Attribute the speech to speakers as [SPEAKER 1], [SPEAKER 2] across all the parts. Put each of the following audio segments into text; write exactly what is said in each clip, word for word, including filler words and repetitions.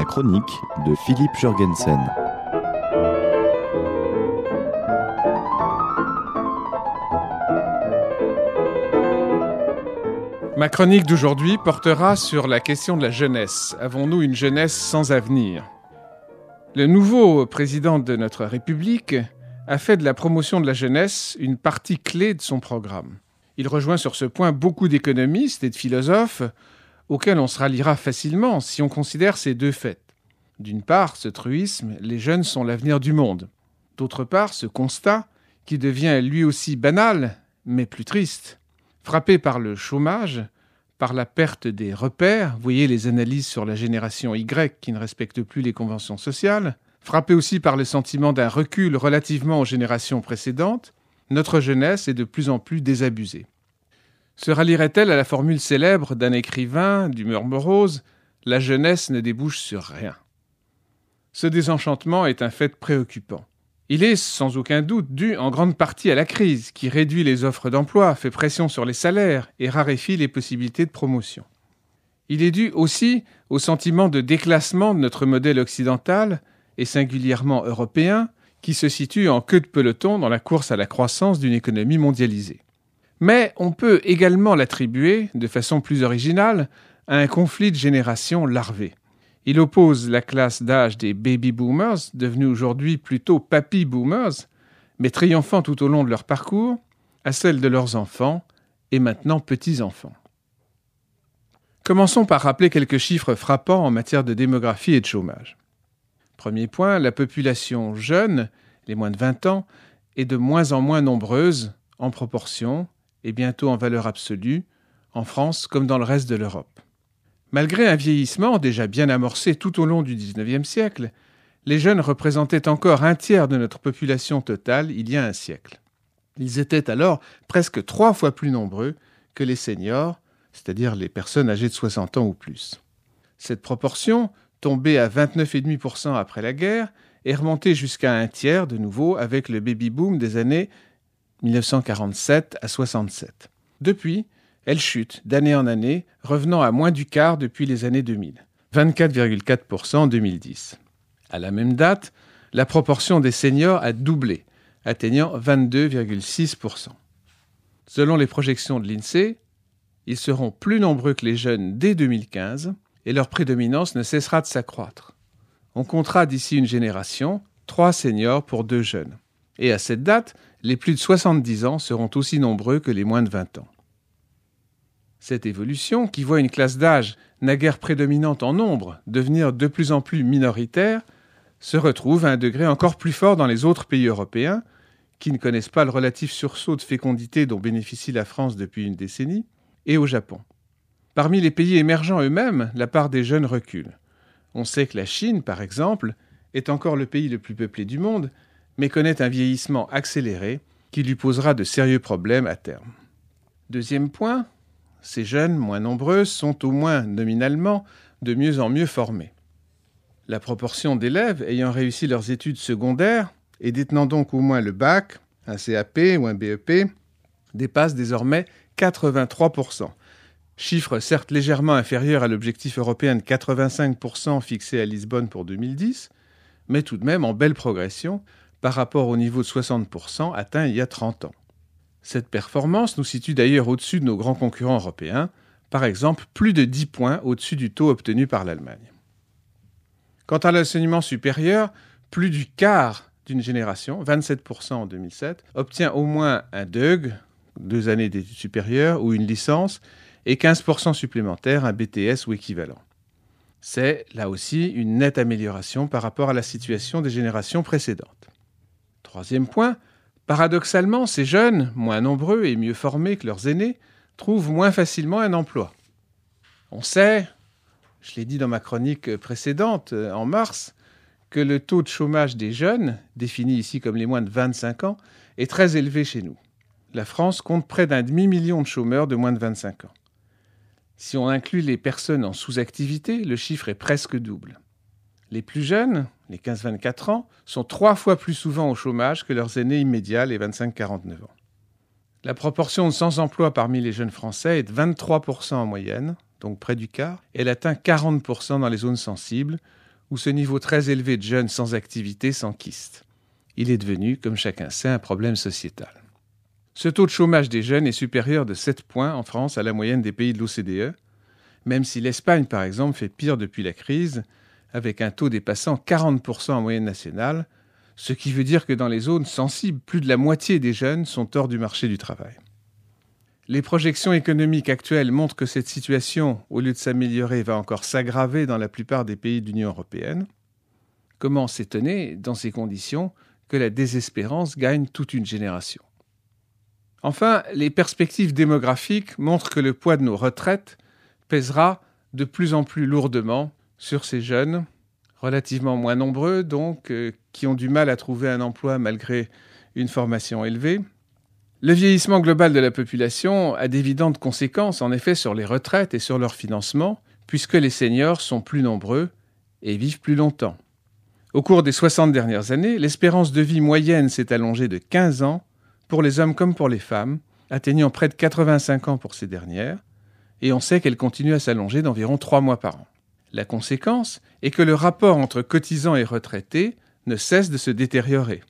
[SPEAKER 1] chronique de Philippe Jurgensen.
[SPEAKER 2] Ma chronique d'aujourd'hui portera sur la question de la jeunesse. Avons-nous une jeunesse sans avenir ? Le nouveau président de notre République a fait de la promotion de la jeunesse une partie clé de son programme. Il rejoint sur ce point beaucoup d'économistes et de philosophes auxquels on se ralliera facilement si on considère ces deux faits. D'une part, ce truisme, les jeunes sont l'avenir du monde. D'autre part, ce constat, qui devient lui aussi banal, mais plus triste. Frappé par le chômage, par la perte des repères, vous voyez les analyses sur la génération Y qui ne respecte plus les conventions sociales, frappé aussi par le sentiment d'un recul relativement aux générations précédentes, notre jeunesse est de plus en plus désabusée. Se rallierait-elle à la formule célèbre d'un écrivain d'humeur morose « La jeunesse ne débouche sur rien ». Ce désenchantement est un fait préoccupant. Il est sans aucun doute dû en grande partie à la crise qui réduit les offres d'emploi, fait pression sur les salaires et raréfie les possibilités de promotion. Il est dû aussi au sentiment de déclassement de notre modèle occidental et singulièrement européen qui se situe en queue de peloton dans la course à la croissance d'une économie mondialisée. Mais on peut également l'attribuer, de façon plus originale, à un conflit de génération larvé. Il oppose la classe d'âge des baby boomers, devenus aujourd'hui plutôt papy boomers, mais triomphant tout au long de leur parcours, à celle de leurs enfants et maintenant petits-enfants. Commençons par rappeler quelques chiffres frappants en matière de démographie et de chômage. Premier point, la population jeune, les moins de vingt ans, est de moins en moins nombreuse en proportion et bientôt en valeur absolue, en France comme dans le reste de l'Europe. Malgré un vieillissement déjà bien amorcé tout au long du dix-neuvième siècle, les jeunes représentaient encore un tiers de notre population totale il y a un siècle. Ils étaient alors presque trois fois plus nombreux que les seniors, c'est-à-dire les personnes âgées de soixante ans ou plus. Cette proportion, tombée à vingt-neuf virgule cinq pour cent après la guerre, est remontée jusqu'à un tiers de nouveau avec le baby-boom des années dix-neuf cent quarante-sept à soixante-sept. Depuis, elle chute d'année en année, revenant à moins du quart depuis les années deux mille, vingt-quatre virgule quatre pour cent en deux mille dix. À la même date, la proportion des seniors a doublé, atteignant vingt-deux virgule six pour cent. Selon les projections de l'INSEE, ils seront plus nombreux que les jeunes dès deux mille quinze et leur prédominance ne cessera de s'accroître. On comptera d'ici une génération trois seniors pour deux jeunes. Et à cette date, les plus de soixante-dix ans seront aussi nombreux que les moins de vingt ans. Cette évolution, qui voit une classe d'âge naguère prédominante en nombre devenir de plus en plus minoritaire, se retrouve à un degré encore plus fort dans les autres pays européens, qui ne connaissent pas le relatif sursaut de fécondité dont bénéficie la France depuis une décennie, et au Japon. Parmi les pays émergents eux-mêmes, la part des jeunes recule. On sait que la Chine, par exemple, est encore le pays le plus peuplé du monde, mais connaît un vieillissement accéléré qui lui posera de sérieux problèmes à terme. Deuxième point, ces jeunes, moins nombreux, sont au moins nominalement de mieux en mieux formés. La proportion d'élèves ayant réussi leurs études secondaires et détenant donc au moins le bac, un C A P ou un B E P, dépasse désormais quatre-vingt-trois pour cent. Chiffre certes légèrement inférieur à l'objectif européen de quatre-vingt-cinq pour cent fixé à Lisbonne pour deux mille dix, mais tout de même en belle progression par rapport au niveau de soixante pour cent atteint il y a trente ans. Cette performance nous situe d'ailleurs au-dessus de nos grands concurrents européens, par exemple plus de dix points au-dessus du taux obtenu par l'Allemagne. Quant à l'enseignement supérieur, plus du quart d'une génération, vingt-sept pour cent en deux mille sept, obtient au moins un D E G, deux années d'études supérieures, ou une licence, et quinze pour cent supplémentaires, un B T S ou équivalent. C'est, là aussi, une nette amélioration par rapport à la situation des générations précédentes. Troisième point, paradoxalement, ces jeunes, moins nombreux et mieux formés que leurs aînés, trouvent moins facilement un emploi. On sait, je l'ai dit dans ma chronique précédente, en mars, que le taux de chômage des jeunes, défini ici comme les moins de vingt-cinq ans, est très élevé chez nous. La France compte près d'un demi-million de chômeurs de moins de vingt-cinq ans. Si on inclut les personnes en sous-activité, le chiffre est presque double. Les plus jeunes, les quinze à vingt-quatre ans, sont trois fois plus souvent au chômage que leurs aînés immédiats, les vingt-cinq à quarante-neuf ans. La proportion de sans-emploi parmi les jeunes Français est de vingt-trois pour cent en moyenne, donc près du quart. Elle atteint quarante pour cent dans les zones sensibles, où ce niveau très élevé de jeunes sans activité s'enquiste. Il est devenu, comme chacun sait, un problème sociétal. Ce taux de chômage des jeunes est supérieur de sept points en France à la moyenne des pays de l'O C D E, même si l'Espagne, par exemple, fait pire depuis la crise, avec un taux dépassant quarante pour cent en moyenne nationale, ce qui veut dire que dans les zones sensibles, plus de la moitié des jeunes sont hors du marché du travail. Les projections économiques actuelles montrent que cette situation, au lieu de s'améliorer, va encore s'aggraver dans la plupart des pays de l'Union européenne. Comment s'étonner, dans ces conditions, que la désespérance gagne toute une génération ? Enfin, les perspectives démographiques montrent que le poids de nos retraites pèsera de plus en plus lourdement sur ces jeunes, relativement moins nombreux donc, euh, qui ont du mal à trouver un emploi malgré une formation élevée. Le vieillissement global de la population a d'évidentes conséquences en effet sur les retraites et sur leur financement, puisque les seniors sont plus nombreux et vivent plus longtemps. Au cours des soixante dernières années, l'espérance de vie moyenne s'est allongée de quinze ans pour les hommes comme pour les femmes, atteignant près de quatre-vingt-cinq ans pour ces dernières, et on sait qu'elle continue à s'allonger d'environ trois mois par an. La conséquence est que le rapport entre cotisants et retraités ne cesse de se détériorer.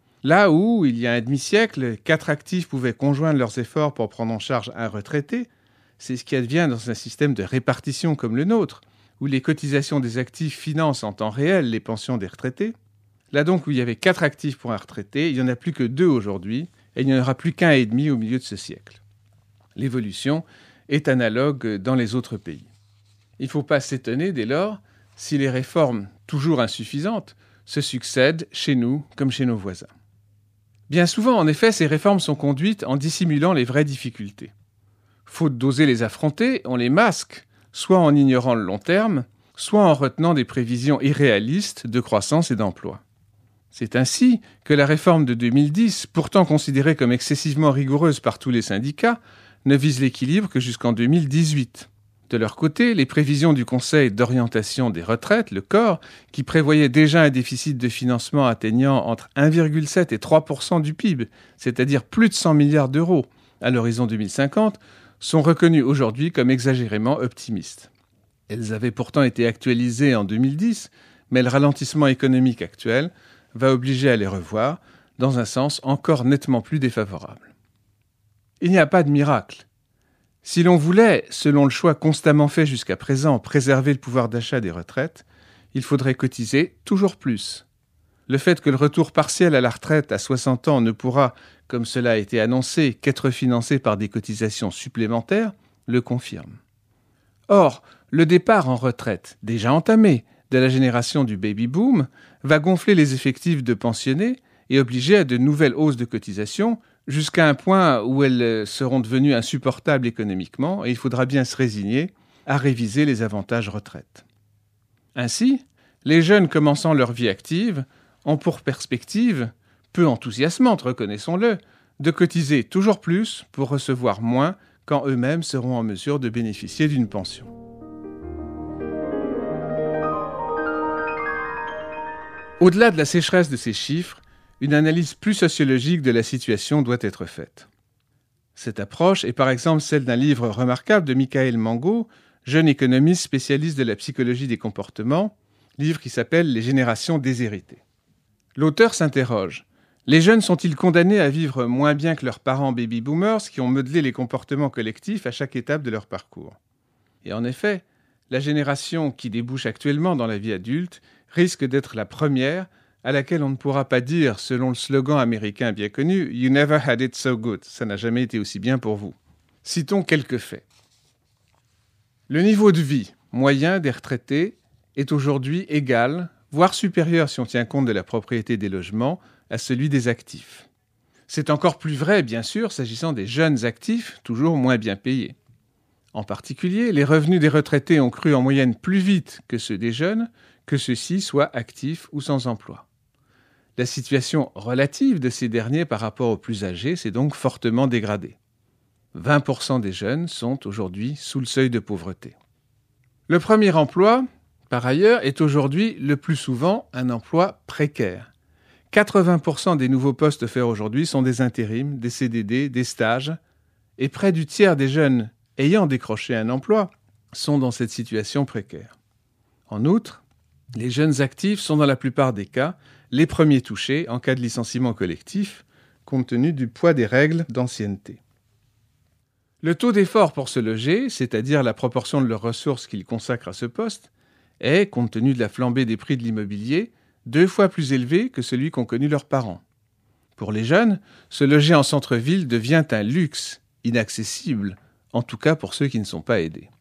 [SPEAKER 2] Là où, il y a un demi-siècle, quatre actifs pouvaient conjoindre leurs efforts pour prendre en charge un retraité, c'est ce qui advient dans un système de répartition comme le nôtre, où les cotisations des actifs financent en temps réel les pensions des retraités. Là donc où il y avait quatre actifs pour un retraité, il n'y en a plus que deux aujourd'hui, et il n'y en aura plus qu'un et demi au milieu de ce siècle. L'évolution est analogue dans les autres pays. Il ne faut pas s'étonner dès lors si les réformes, toujours insuffisantes, se succèdent chez nous comme chez nos voisins. Bien souvent, en effet, ces réformes sont conduites en dissimulant les vraies difficultés. Faute d'oser les affronter, on les masque, soit en ignorant le long terme, soit en retenant des prévisions irréalistes de croissance et d'emploi. C'est ainsi que la réforme de deux mille dix, pourtant considérée comme excessivement rigoureuse par tous les syndicats, ne vise l'équilibre que jusqu'en deux mille dix-huit. De leur côté, les prévisions du Conseil d'orientation des retraites, le C O R, qui prévoyait déjà un déficit de financement atteignant entre un virgule sept et trois pour cent du P I B, c'est-à-dire plus de cent milliards d'euros à l'horizon deux mille cinquante, sont reconnues aujourd'hui comme exagérément optimistes. Elles avaient pourtant été actualisées en deux mille dix, mais le ralentissement économique actuel va obliger à les revoir dans un sens encore nettement plus défavorable. Il n'y a pas de miracle. Si l'on voulait, selon le choix constamment fait jusqu'à présent, préserver le pouvoir d'achat des retraites, il faudrait cotiser toujours plus. Le fait que le retour partiel à la retraite à soixante ans ne pourra, comme cela a été annoncé, qu'être financé par des cotisations supplémentaires, le confirme. Or, le départ en retraite, déjà entamé, de la génération du baby-boom, va gonfler les effectifs de pensionnés et obliger à de nouvelles hausses de cotisations, jusqu'à un point où elles seront devenues insupportables économiquement et il faudra bien se résigner à réviser les avantages retraite. Ainsi, les jeunes commençant leur vie active ont pour perspective, peu enthousiasmante, reconnaissons-le, de cotiser toujours plus pour recevoir moins quand eux-mêmes seront en mesure de bénéficier d'une pension. Au-delà de la sécheresse de ces chiffres, une analyse plus sociologique de la situation doit être faite. Cette approche est par exemple celle d'un livre remarquable de Michael Mango, jeune économiste spécialiste de la psychologie des comportements, livre qui s'appelle « Les générations déshéritées ». L'auteur s'interroge. Les jeunes sont-ils condamnés à vivre moins bien que leurs parents baby-boomers qui ont modelé les comportements collectifs à chaque étape de leur parcours ? Et en effet, la génération qui débouche actuellement dans la vie adulte risque d'être la première à laquelle on ne pourra pas dire, selon le slogan américain bien connu « You never had it so good », ça n'a jamais été aussi bien pour vous. Citons quelques faits. Le niveau de vie moyen des retraités est aujourd'hui égal, voire supérieur si on tient compte de la propriété des logements, à celui des actifs. C'est encore plus vrai, bien sûr, s'agissant des jeunes actifs, toujours moins bien payés. En particulier, les revenus des retraités ont cru en moyenne plus vite que ceux des jeunes, que ceux-ci soient actifs ou sans emploi. La situation relative de ces derniers par rapport aux plus âgés s'est donc fortement dégradée. vingt pour cent des jeunes sont aujourd'hui sous le seuil de pauvreté. Le premier emploi, par ailleurs, est aujourd'hui le plus souvent un emploi précaire. quatre-vingts pour cent des nouveaux postes offerts aujourd'hui sont des intérims, des C D D, des stages, et près du tiers des jeunes ayant décroché un emploi sont dans cette situation précaire. En outre, Les jeunes actifs sont dans la plupart des cas les premiers touchés en cas de licenciement collectif, compte tenu du poids des règles d'ancienneté. Le taux d'effort pour se loger, c'est-à-dire la proportion de leurs ressources qu'ils consacrent à ce poste, est, compte tenu de la flambée des prix de l'immobilier, deux fois plus élevé que celui qu'ont connu leurs parents. Pour les jeunes, se loger en centre-ville devient un luxe inaccessible, en tout cas pour ceux qui ne sont pas aidés.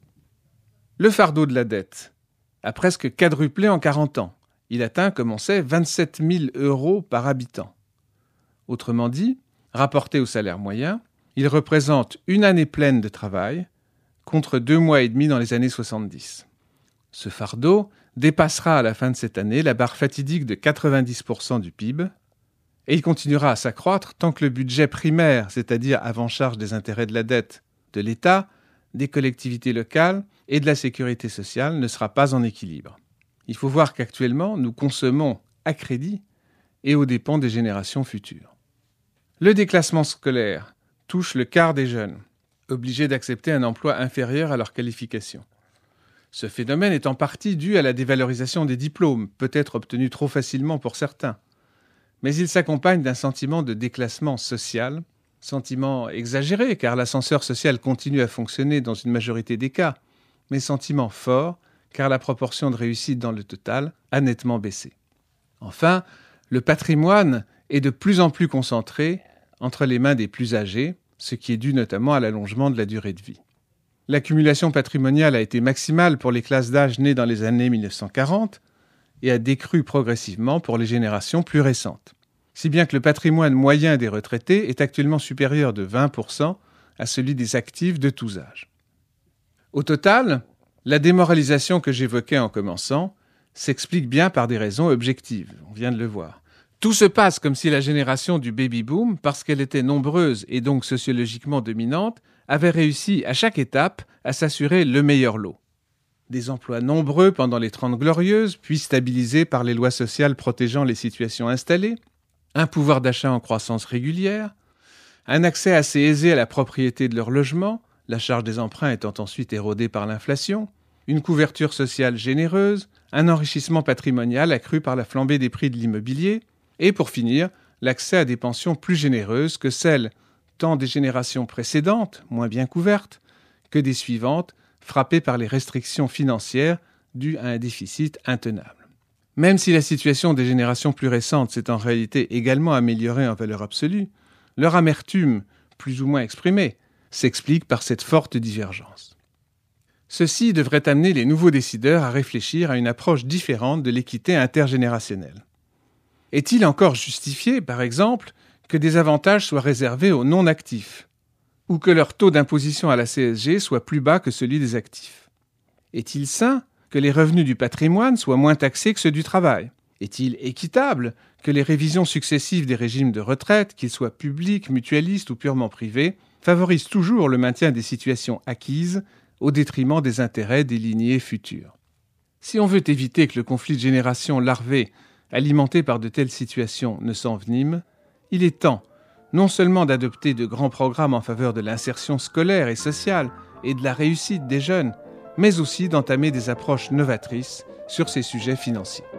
[SPEAKER 2] Le fardeau de la dette a presque quadruplé en quarante ans. Il atteint, comme on sait, vingt-sept mille euros par habitant. Autrement dit, rapporté au salaire moyen, il représente une année pleine de travail, contre deux mois et demi dans les années soixante-dix. Ce fardeau dépassera à la fin de cette année la barre fatidique de quatre-vingt-dix pour cent du P I B, et il continuera à s'accroître tant que le budget primaire, c'est-à-dire avant charge des intérêts de la dette de l'État, des collectivités locales et de la sécurité sociale, ne sera pas en équilibre. Il faut voir qu'actuellement, nous consommons à crédit et aux dépens des générations futures. Le déclassement scolaire touche le quart des jeunes, obligés d'accepter un emploi inférieur à leur qualification. Ce phénomène est en partie dû à la dévalorisation des diplômes, peut-être obtenus trop facilement pour certains. Mais il s'accompagne d'un sentiment de déclassement social, sentiment exagéré car l'ascenseur social continue à fonctionner dans une majorité des cas, mais sentiment fort car la proportion de réussite dans le total a nettement baissé. Enfin, le patrimoine est de plus en plus concentré entre les mains des plus âgés, ce qui est dû notamment à l'allongement de la durée de vie. L'accumulation patrimoniale a été maximale pour les classes d'âge nées dans les années mille neuf cent quarante et a décru progressivement pour les générations plus récentes. Si bien que le patrimoine moyen des retraités est actuellement supérieur de vingt pour cent à celui des actifs de tous âges. Au total, la démoralisation que j'évoquais en commençant s'explique bien par des raisons objectives, on vient de le voir. Tout se passe comme si la génération du baby-boom, parce qu'elle était nombreuse et donc sociologiquement dominante, avait réussi à chaque étape à s'assurer le meilleur lot. Des emplois nombreux pendant les Trente Glorieuses, puis stabilisés par les lois sociales protégeant les situations installées, un pouvoir d'achat en croissance régulière, un accès assez aisé à la propriété de leur logement, la charge des emprunts étant ensuite érodée par l'inflation, une couverture sociale généreuse, un enrichissement patrimonial accru par la flambée des prix de l'immobilier, et pour finir, l'accès à des pensions plus généreuses que celles tant des générations précédentes, moins bien couvertes, que des suivantes, frappées par les restrictions financières dues à un déficit intenable. Même si la situation des générations plus récentes s'est en réalité également améliorée en valeur absolue, leur amertume, plus ou moins exprimée, s'explique par cette forte divergence. Ceci devrait amener les nouveaux décideurs à réfléchir à une approche différente de l'équité intergénérationnelle. Est-il encore justifié, par exemple, que des avantages soient réservés aux non-actifs, ou que leur taux d'imposition à la C S G soit plus bas que celui des actifs? Est-il sain que les revenus du patrimoine soient moins taxés que ceux du travail? Est-il équitable que les révisions successives des régimes de retraite, qu'ils soient publics, mutualistes ou purement privés, favorisent toujours le maintien des situations acquises au détriment des intérêts des lignées futures? Si on veut éviter que le conflit de génération larvé alimenté par de telles situations ne s'envenime, il est temps non seulement d'adopter de grands programmes en faveur de l'insertion scolaire et sociale et de la réussite des jeunes, mais aussi d'entamer des approches novatrices sur ces sujets financiers.